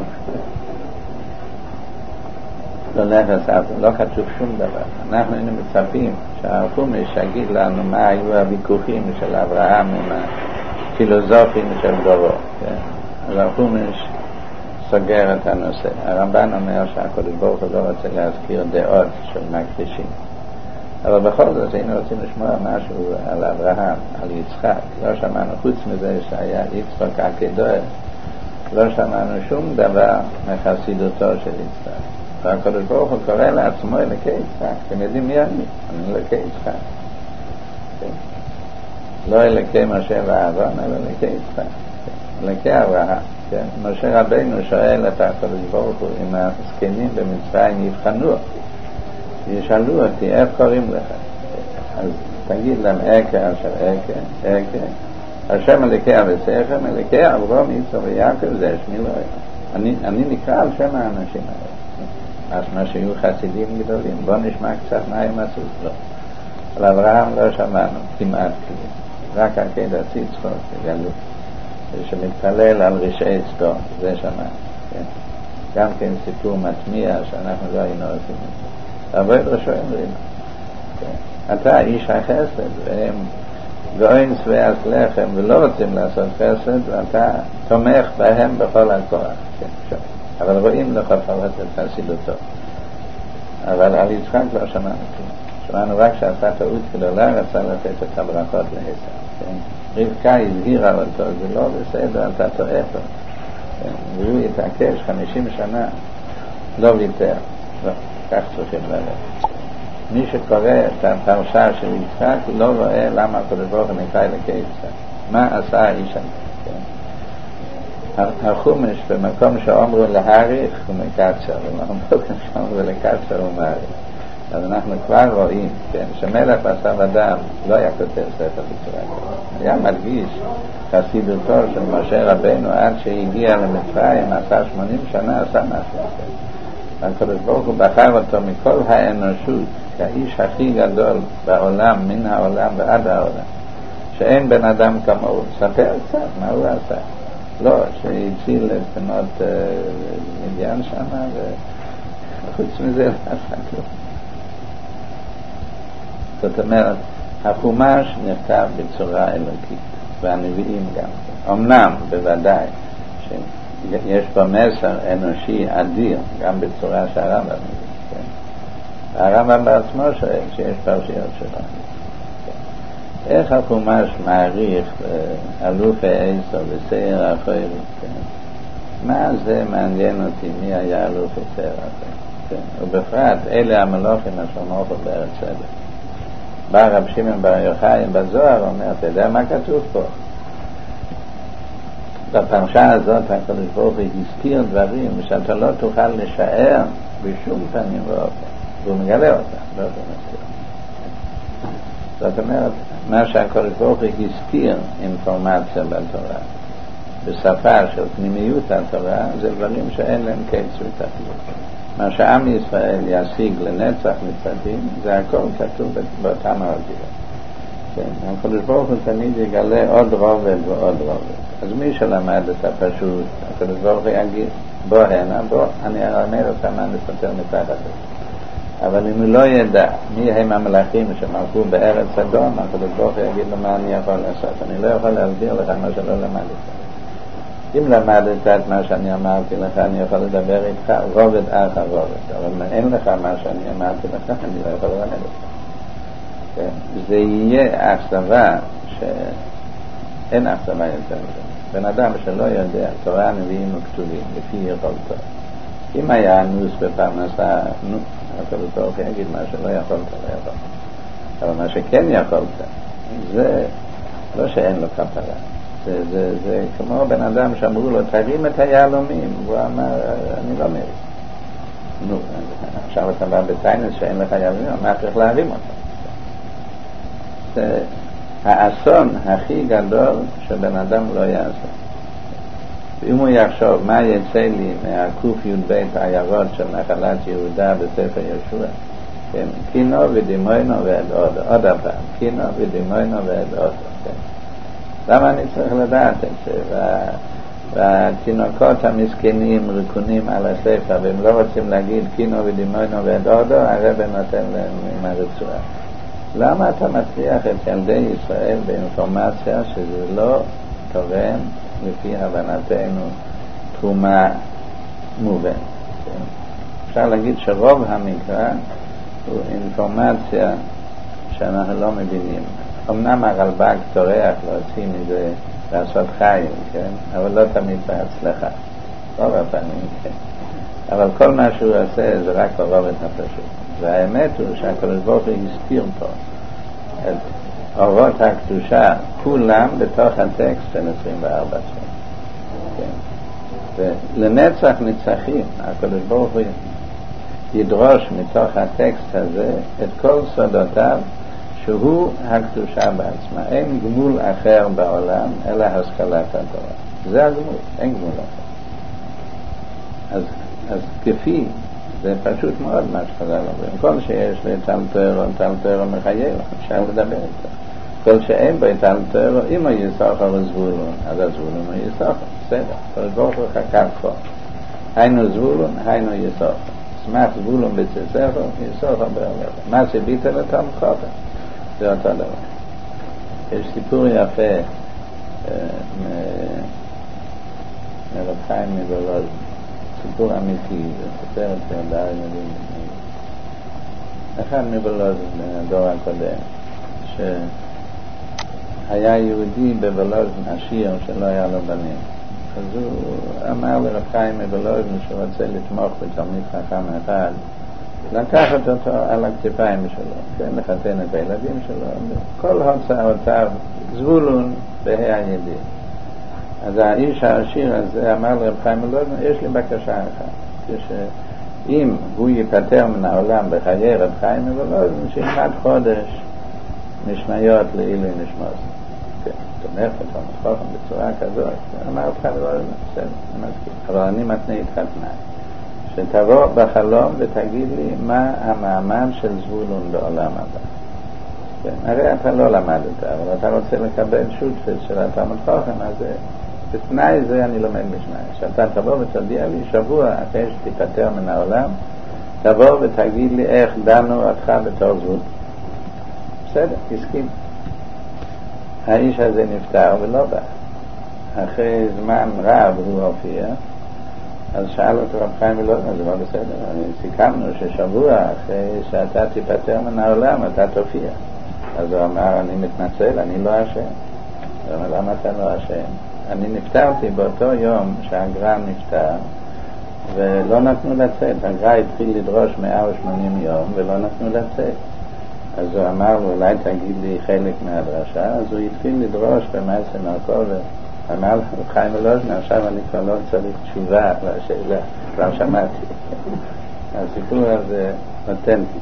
לא נכנס ארצה, לא כתוב שום דבר. אנחנו היינו מצפים שהחומש יגיד לנו מה היו הוויכוחים של אברהם עם הפילוסופים של דורו. אז החומש סוגר את הנושא. הרמב"ן אומר שהקדוש ברוך הוא לא רוצה להזכיר דעות של מכחישים. אבל בכל זאת היינו רוצים לשמוע משהו על אברהם, על יצחק. לא שמענו, חוץ מזה שהיה יצחק עקדוי, לא שמענו שום דבר מחסידותו של יצחק. והקדוש ברוך הוא קורא לעצמו אלוקי יצחק. אתם יודעים מי אני? אני אלוקי יצחק. לא אלוקי משה ואהרון, אלא אלוקי יצחק. אלוקי אברהם. משה רבינו שואל את הקדוש ברוך הוא אם הזקנים במצרים יבחנו, ישאלו אותי איך קוראים לך, אז תגיד להם אקה אשר אקה השם אלוקי אבותיכם אלוקי אברהם יצחק ויעקב זה שמי לא היה. אני נקרא על שם האנשים האלה. אז מה שיהיו חסידים גדולים, בוא נשמע קצת מה הם עשו. לא, על אברהם לא שמענו כמעט כלום, רק עקדת יצחק גלות שמתפלל על רשעי סדום, זה שמענו. גם כן סיפור מטמיע שאנחנו לא היינו עושים את זה. אבל ראשו אומרים, אתה איש החסד והם גאוין שבעי לחם ולא רוצים לעשות חסד, ואתה תומך בהם בכל הכוח. אבל רואים לך פרט את חסידותו. אבל על יצחק לא שמענו כלום. שמענו רק שעשה טעות גדולה, רצה לתת את הברכות לעשו. כן? רבקה הזהירה אותו, זה לא בסדר, אתה טועה פה. כן? והוא התעקש 50 שנה, לא ויתר. לא, כך צריכים לראות. מי שקורא את הפרשה של יצחק לא רואה למה הקדוש ברוך הוא נקרא אלוקי יצחק. מה עשה האיש הזה? כן? החומש במקום שאומרו להאריך הוא מקצר, במקום שאומרו לקצר הוא מאריך. אז אנחנו כבר רואים, כן, שמלך בשר אדם לא היה כותב ספר בצורה כזאת. היה מרגיש חסידותו של משה רבנו עד שהגיע למצרים, עשה 80 שנה, עשה משהו. הקדוש ברוך הוא בחר אותו מכל האנושות כאיש הכי גדול בעולם, מן העולם ועד העולם, שאין בן אדם כמוהו. ספר קצת מה הוא עשה. לא, שהציל את בנות מדיין שם, וחוץ מזה לא עשה כלום. זאת אומרת, החומש נכתב בצורה אלוקית, והנביאים גם. אמנם, בוודאי, שיש פה מסר אנושי אדיר, גם בצורה שהרמב"ם מביא. כן? הרמב"ם בעצמו שואל שיש פרשיות שלו. כן? איך החומש מעריך אלופי עשו וסייר החויל? כן? מה זה מעניין אותי מי היה אלופי סייר החויל? כן? ובפרט, אלה המלוכים אשר מלכו בארץ צדק. בא רב שמעון בר יוחאי בזוהר אומר, אתה יודע מה כתוב פה? בפרשה הזאת הקדוש ברוך הוא הזכיר דברים שאתה לא תוכל לשער בשום פנים ואופן, והוא מגלה אותם, לא תנסיר. זאת אומרת, מה שהקדוש ברוך הוא הזכיר אינפורמציה בתורה בשפה של פנימיות התורה, זה דברים שאין להם קץ ותכלית. מה שעם ישראל ישיג לנצח מצדים, זה הכל כתוב באותם האותיות. כן, הקדוש ברוך הוא תמיד יגלה עוד רובד ועוד רובד. אז מי שלמד את הפשוט, הקדוש ברוך הוא יגיד, בוא הנה, בוא, אני אלמד אותך מה נסתר מתחת לזה. אבל אם הוא לא ידע מי הם המלאכים שמלכו בארץ אדום, הקדוש ברוך הוא יגיד לו מה אני יכול לעשות. אני לא יכול להסביר לך מה שלא למדת. אם למדת את מה שאני אמרתי לך, אני יכול לדבר איתך רובד אחר רובד. אבל אין לך מה שאני אמרתי לך, אני לא יכול ללמד אותך. כן? זה יהיה אכזבה שאין אכזבה יותר מזה. בן אדם שלא יודע, תורה, נביאים וכתובים, לפי יכולתו. אם היה אנוס בפרנסה, הקדוש ברוך הוא יגיד מה שלא יכולת, לא יכולת. אבל מה שכן יכולת, זה לא שאין לו כפרה. זה כמו בן אדם שאמרו לו, תרים את היהלומים. והוא אמר, אני לא מרים. נו, עכשיו אתה בא בטיינס שאין לך יהלומים, מה צריך להרים אותם? זה האסון הכי גדול שבן אדם לא יעשה. ואם הוא יחשוב מה יצא לי מהקוף י"ב העיירות של נחלת יהודה בספר יהושע, כן, קינו ודימוינו ועד עוד הפעם, קינו ודימוינו ועד עוד. למה אני צריך לדעת את זה? והתינוקות המסכנים ריקונים על הספר, והם לא רוצים להגיד קינו ודימוינו ועד עוד, הרב נותן להם עם הרצועה. למה אתה מצליח את ילדי ישראל באינפורמציה שזה לא תורם לפי הבנתנו תרומה מובנת? אפשר להגיד שרוב המקרא הוא אינפורמציה שאנחנו לא מבינים. אמנם הרלב"ג טורח להוציא מזה לעשות חיים, כן? אבל לא תמיד בהצלחה. רוב הפעמים, כן. אבל כל מה שהוא עושה זה רק הרובד הפשוט. והאמת הוא שהקדוש ברוך הוא הסתיר פה את אורות הקדושה כולם בתוך הטקסט של 24 שעות. כן. ולנצח נצחים הקדוש ברוך הוא ידרוש מתוך הטקסט הזה את כל סודותיו שהוא הקדושה בעצמה. אין גמול אחר בעולם אלא השכלת התורה. זה הגמול, אין גמול אחר. אז כפי זה פשוט מאוד מה שחז"ל אומרים. כל שיש לטל תורה מחייב, אפשר לדבר איתו. כל שאין בו טל תורה, אם הוא יסוחר זבולון, אז הזבולון הוא יסוחר. בסדר. כל ברוך הוא חקר כבר. היינו זבולון, היינו יסוחר. סמך זבולון בצספר, יסוחר בעולם. מה שביטה לתם חופר. זה אותו דבר. יש סיפור יפה מרב חיים מבולוז. סיפור אמיתי, זה סופר את זה בעל מדהים. אחד מבלוזן בדור הקודם, שהיה יהודי בבלוזן עשיר שלא היה לו בנים. אז הוא אמר לרב חיים מבלוזן שהוא רוצה לתמוך בתלמיד חכם אחד, לקחת אותו על הכתפיים שלו, כן, לחתן את הילדים שלו, כל הוצאותיו זבולון בה"א הידיד. אז האיש העשיר הזה אמר לרב חיים מבלוזן, יש לי בקשה אחת, שאם הוא ייפטר מן העולם בחיי רב חיים מבלוזן, שילמד חודש משניות לעילוי נשמות. כן, תומך בתלמיד חכם בצורה כזאת. אמר רב חיים מבלוזן, בסדר, אני מסכים, אבל אני מתנה איתך תנאי. שתבוא בחלום ותגיד לי מה המעמד של זבולון בעולם הבא. כן, הרי אתה לא למדת, אבל אתה רוצה לקבל שותפות של התלמיד חכם, אז בתנאי זה אני לומד משנה. שאתה תבוא ותודיע לי שבוע אחרי שתיפטר מן העולם, תבוא ותגיד לי איך דנו אותך בתור זבולון. בסדר, הסכים. האיש הזה נפטר ולא בא. אחרי זמן רב הוא הופיע, אז שאל אותו רב חיים מבלוזן, זה לא בסדר, סיכמנו ששבוע אחרי שאתה תיפטר מן העולם אתה תופיע. אז הוא אמר, אני מתנצל, אני לא אשם. הוא אמר, למה אתה לא אשם? אני נפטרתי באותו יום שהגר"א נפטר ולא נתנו לצאת. הגר"א התחיל לדרוש 180 יום ולא נתנו לצאת. אז הוא אמר, אולי תגיד לי חלק מהדרשה. אז הוא התחיל לדרוש במעשה מרקו אמר רב חיים מבלוזן, עכשיו אני כבר לא צריך תשובה לשאלה, כבר שמעתי. הסיפור הזה אותנטי.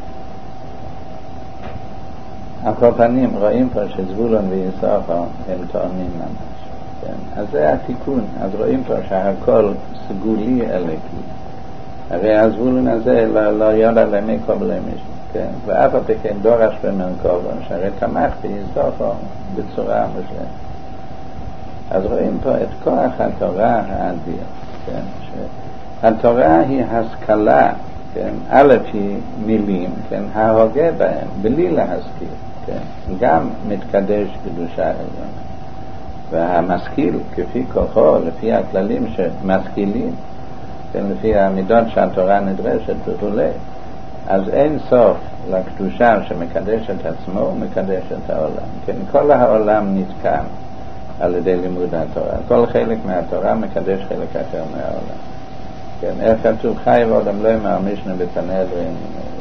על כל פנים רואים פה שזבולון ויששכר הם תואמים ממש. כן? אז זה התיקון. אז רואים פה שהכל סגולי אלוקי. הרי הזבולון הזה לא יודע למי קובלי מישהו. כן? ואף על פי כן דורש במרכובו, שהרי תמך ביששכר בצורה מושלמת. אז רואים פה את כוח התורה האדיר, כן? שהתורה היא השכלה, כן? א' היא מילים, כן? ההוגה בהם, בלי להשכיל, כן? גם מתקדש קדושה עליונה. והמשכיל, כפי כוחו, לפי הכללים שמשכילים, כן? לפי המידות שהתורה נדרשת וכו', אז אין סוף לקדושה שמקדש את עצמו ומקדש את העולם. כן? כל העולם נתקן על ידי לימוד התורה. כל חלק מהתורה מקדש חלק אחר מהעולם. כן, איך כתוב חי ואדם לא יאמר משנה בסנהדרין.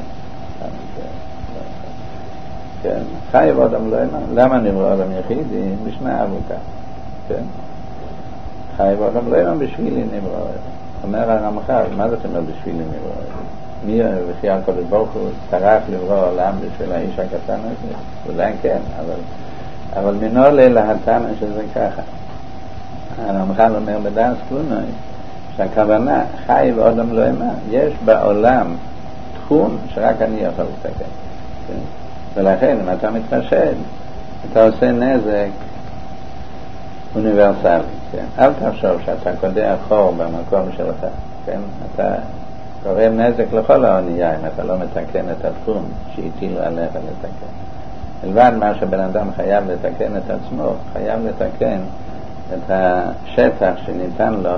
כן, חי ואדם לא יאמר. למה נברא אדם יחידי? משנה ארוכה. כן. חי ואדם לא יאמר בשבילי נברא. אומר הרמח"ל, מה זאת אומרת בשבילי נברא? מי וכי הקדוש ברוך הוא טרח לברוא עולם בשביל האיש הקטן הזה? אולי כן, אבל מנו להטענה שזה ככה. הרמח"ל אומר בדעת ספונוי שהכוונה חי ואדם לא יאמר, יש בעולם תחום שרק אני יכול לתקן. כן? ולכן אם אתה מתחשב אתה עושה נזק אוניברסלי. כן? אל תחשוב שאתה קודח חור במקום שלך. כן? אתה גורם נזק לכל האונייה אם אתה לא מתקן את התחום שהטילו עליך לתקן. מלבד מה שבן אדם חייב לתקן את עצמו, חייב לתקן את השטח שניתן לו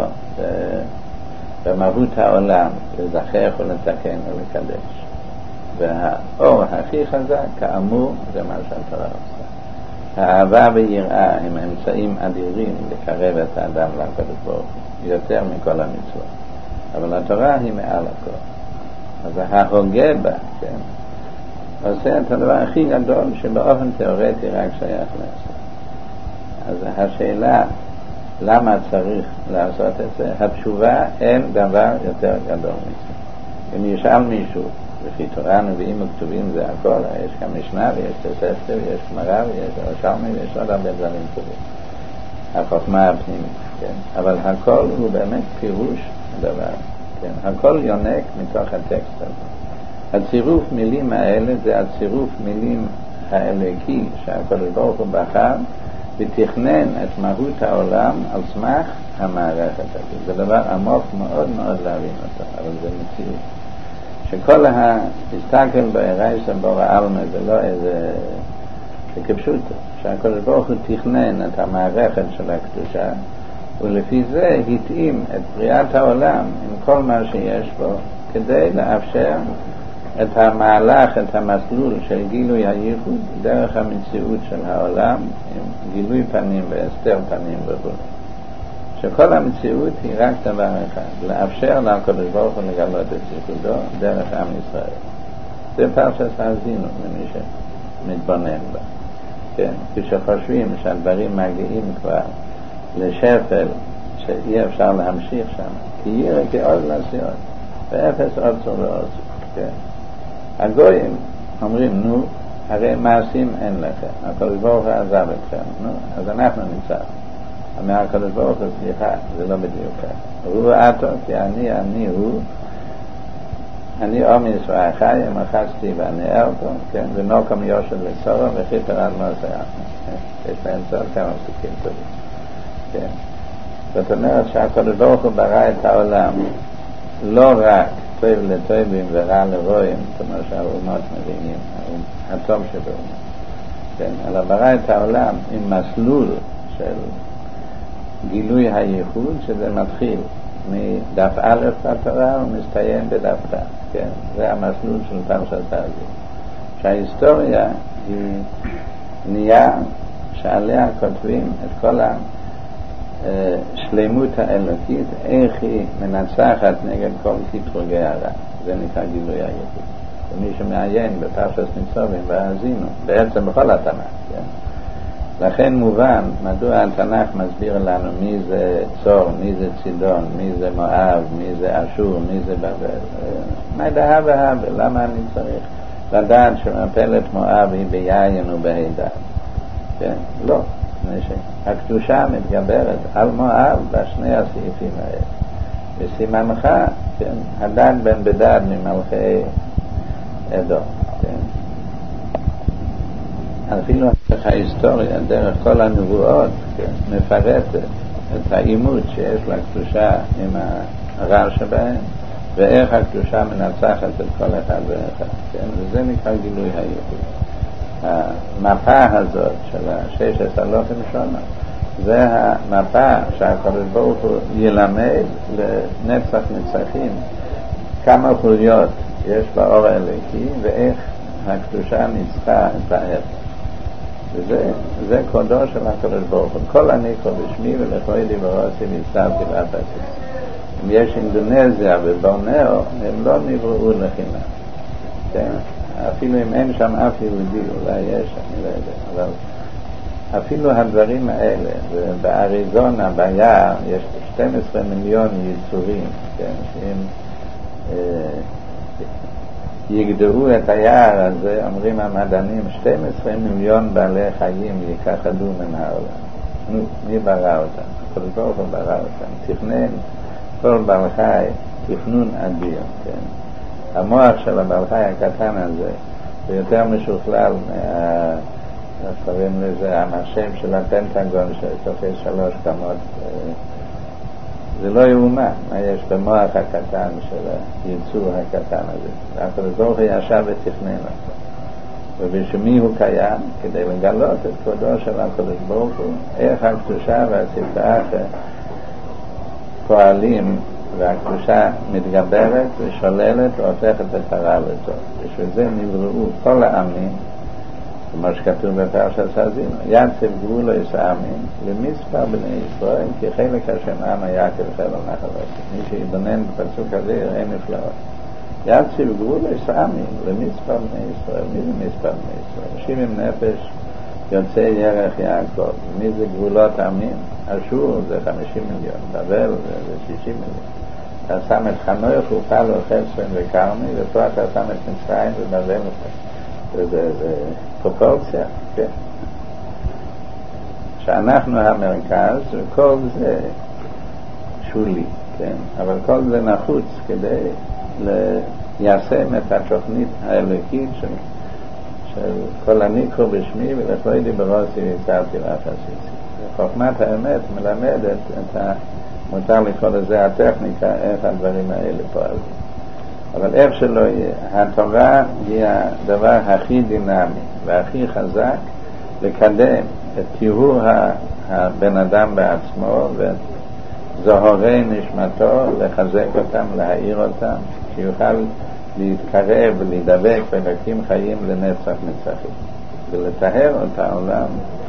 במהות העולם, לזכח ולתקן ולקדש. והאור הכי חזק, כאמור, זה מה שהתורה עושה. האהבה ויראה הם אמצעים אדירים לקרב את האדם לקדוש ברוך הוא, יותר מכל המצוות. אבל התורה היא מעל הכל. אז ההוגה בה, כן, עושה את הדבר הכי גדול שבאופן תיאורטי רק שייך לעשות. אז השאלה למה צריך לעשות את זה, התשובה אין דבר יותר גדול מזה. אם ישאל מישהו, לפי תורה נביאים וכתובים זה הכל, יש כאן משנה ויש תוספתא ויש גמרא ויש ירושלמי ויש עוד הרבה דברים טובים. החוכמה הפנימית, כן? אבל הכל הוא באמת פירוש דבר, כן? הכל יונק מתוך הטקסט הזה. הצירוף מילים האלה זה הצירוף מילים האלוקי שהקדוש ברוך הוא בחר ותכנן את מהות העולם על סמך המערכת הזאת. זה דבר עמוק מאוד מאוד להבין אותו, אבל זה מציאות. שכל ההסתכל בערייסא בורא עלמא זה לא איזה כפשוטו, שהקדוש ברוך הוא תכנן את המערכת של הקדושה ולפי זה התאים את בריאת העולם עם כל מה שיש בו כדי לאפשר את המהלך, את המסלול של גילוי הייחוד דרך המציאות של העולם עם גילוי פנים והסתר פנים וכו'. שכל המציאות היא רק דבר אחד, לאפשר לקדוש ברוך הוא לגלות את ייחודו דרך עם ישראל. זה פרשת האזינו למי שמתבונן בה. כן, כשחושבים שהדברים מגיעים כבר לשפל שאי אפשר להמשיך שם, כי ירא כעוז לעשיות ואפס עוצר ועוצר. כן. הגויים אומרים, נו, הרי מעשים אין לכם, הקדוש ברוך הוא עזב אתכם, נו, אז אנחנו ניצח. אומר הקדוש ברוך הוא, סליחה, זה לא בדיוק כך. הוא עתו, כי אני הוא, אני עומי ישראל חי, מחצתי ואני ארתו, כן, ונוקם יושב לצורו וחיפר על מעשה אחר. יש להם צורך כמה פסוקים טובים. כן. זאת אומרת שהקדוש ברוך הוא ברא את העולם לא רק טוב לטובים ורע לרועים, כמו שהאומות מבינים, הטוב שבאומות. כן, אלא ברא את העולם עם מסלול של גילוי הייחוד, שזה מתחיל מדף א' בתורה ומסתיים בדף ת'. כן, זה המסלול של פרשת האזינו. שההיסטוריה היא נהיה שעליה כותבים את כל השלמות האלוקית, איך היא מנצחת נגד כל קטרוגי הרע. זה נקרא גילוי הייחוד. ומי שמעיין בפרשת ניצבים והאזינו, בעצם בכל התנ"ך, כן? לכן מובן מדוע התנ"ך מסביר לנו מי זה צור, מי זה צידון, מי זה מואב, מי זה אשור, מי זה בבל. מה דהה והבה? למה אני צריך לדעת שמפלת מואב היא ביין ובהידד? כן? לא. הקדושה מתגברת על מואב בשני הסעיפים האלה. בסימנך, כן? הדד בן בדד ממלכי אדום. כן? אפילו דרך ההיסטוריה, דרך כל הנבואות, כן, מפרטת את העימות שיש לקדושה עם הרע שבהם, ואיך הקדושה מנצחת את כל אחד ואחד. כן? וזה נקרא גילוי הייחוד. המפה הזאת של הששת אלופים שונה, זה המפה שהקדוש ברוך הוא ילמד לנצח נצחים כמה חוליות יש באור האלוקי ואיך הקדושה ניצחה את הארץ. וזה קודו של הקדוש ברוך הוא. כל הנקרא בשמי ולכוי דיברוסי והצטרתי ואפסי. אם יש אינדונזיה ובורנאו, הם לא נבראו לחינם. כן? אפילו אם אין שם אף יהודי, אולי יש, אני לא יודע. אבל אפילו הדברים האלה, באריזונה, ביער, יש 12 מיליון יצורים, כן? שהם יגדרו את היער הזה, אומרים המדענים, 12 מיליון בעלי חיים יכחדו מן העולם. נו, מי ברא אותם? הקדוש ברוך הוא ברא אותם. תכנן כל בעל חי, תכנון אדיר, כן? המוח של הבעל חי הקטן הזה הוא יותר משוכלל קוראים לזה המחשב של הפנטגון שתופס 3 קמות. זה לא יאומן מה יש במוח הקטן של היצור הקטן הזה. הקדוש ברוך הוא ישב ותכנן אותו, ובשמי הוא קיים כדי לגלות את כבודו של הקדוש ברוך הוא, איך הקדושה והספרה פועלים והקדושה מתגברת ושוללת והופכת את הרע לטוב. בשביל זה נבראו כל העמים, כמו שכתוב בפרשת האזינו, יציב גבולו העמים למספר בני ישראל, כי חלק השם עם היה כבחל הנחל עושה. מי שיתבונן בפסוק הזה יראה נפלאות. יציב גבולו העמים למספר בני ישראל. מי זה מספר בני ישראל? 70 נפש יוצא ירח יעקב. מי זה גבולות עמים? אשור זה 50 מיליון, בבל זה 60 מיליון. אתה שם את חנוך ופעלו חצרין וקרמי, ופה אתה שם את מצרים ובבל זה פרופורציה, כן. שאנחנו המרכז, וכל זה שולי, כן. אבל כל זה נחוץ כדי ליישם את התוכנית האלוקית של כל הנקרא בשמי ולכוי דיברוסי והצרתי ואפסי. חוכמת האמת מלמדת את מותר לקרוא לזה הטכניקה, איך הדברים האלה פועלים. אבל איך שלא יהיה, התורה היא הדבר הכי דינמי והכי חזק לקדם את טיהור הבן אדם בעצמו ואת זוהרי נשמתו, לחזק אותם, להאיר אותם, שיוכל להתקרב ולהידבק ולהקים חיים לנצח נצחים ולטהר את העולם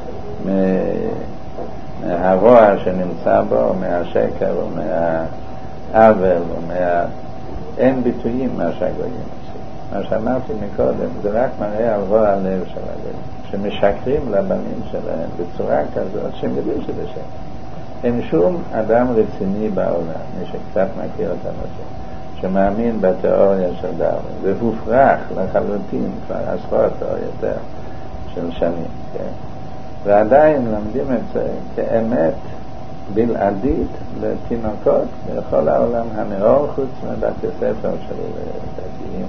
מהרוע שנמצא בו, מהשקר ומהעוול אין ביטויים מה שהגויים עושים. מה שאמרתי מקודם זה רק מראה על רוע הלב של הגויים שמשקרים לבנים שלהם בצורה כזאת שהם יודעים שזה שקר. אין שום אדם רציני בעולם, מי שקצת מכיר את הנושא, שמאמין בתיאוריה של דרווין. זה הופרך לחלוטין כבר עשרות או יותר של שנים, כן? ועדיין למדים את זה כאמת בלעדית לתינוקות בכל העולם הנאור חוץ מבתי ספר של דתיים.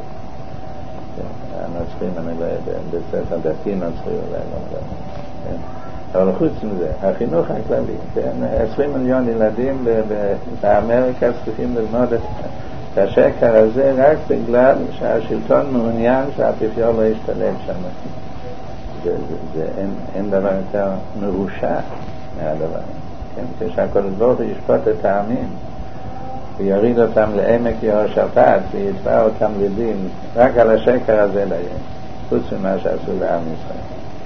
הנוצרים, אני לא יודע, בית ספר דתי נוצרי אולי לא יודע. אבל חוץ מזה, החינוך הכללי, 20 מיליון ילדים באמריקה צריכים ללמוד את השקר הזה רק בגלל שהשלטון מעוניין שהאפיפיור לא ישתלט שם. אין דבר יותר מרושע מהדבר. כשהקדוש ברוך הוא ישפוט את העמים ויוריד אותם לעמק יהושפט ויתבע אותם לדין רק על השקר הזה להם, חוץ ממה שעשו לעם ישראל.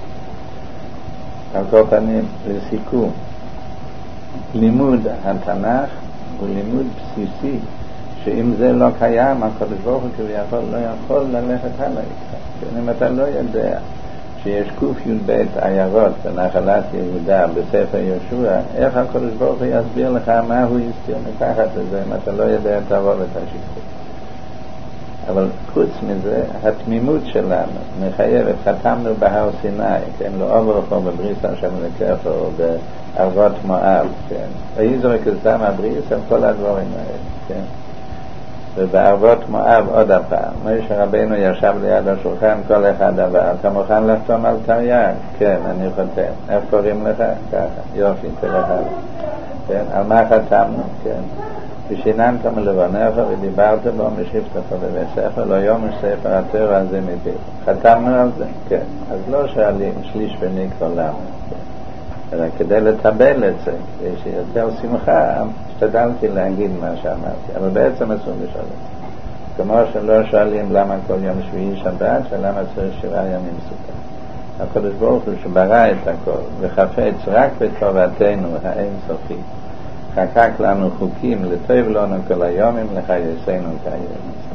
על כל פנים, לסיכום, לימוד התנ"ך הוא לימוד בסיסי שאם זה לא קיים, הקדוש ברוך הוא כביכול לא יכול ללכת הלאה איתך. אם אתה לא יודע שיש ק"ב עיירות בנחלת יהודה בספר יהושע, איך הקדוש ברוך הוא יסביר לך מה הוא הסתיר מתחת לזה אם אתה לא יודע את הרוב ואת השיקול. אבל חוץ מזה, התמימות שלנו מחייבת, חתמנו בהר סיני, כן, לא עובר פה בבריסה שם לקרח או בערבות מואב, כן, ויזרק את הבריס על כל הדברים האלה, כן, ובערבות מואב עוד הפעם, משה רבינו ישב ליד השולחן, כל אחד עבר, אתה מוכן לחתום על תרי"ג? כן, אני חותם. איך קוראים לך? ככה, יופי, תלך הלאה. כן, על מה חתמנו? כן. ושיננת מלבונך ודיברת בו משיבתך בבית ספר, לא יום ספר התורה הזה מפיך. חתמנו על זה? כן. אז לא שואלים שליש וניקרו למה. אלא כדי לטבל את זה, כדי שיותר שמחה, השתדלתי להגיד מה שאמרתי, אבל בעצם אסור לשאול את זה. כמו שלא שואלים למה כל יום שביעי שבת, ולמה צריך 7 ימים סוכה. הקדוש ברוך הוא שברא את הכל, וחפץ רק בטובתנו האינסופית. חקק לנו חוקים לטוב לנו כל היומים לחייסנו כיום.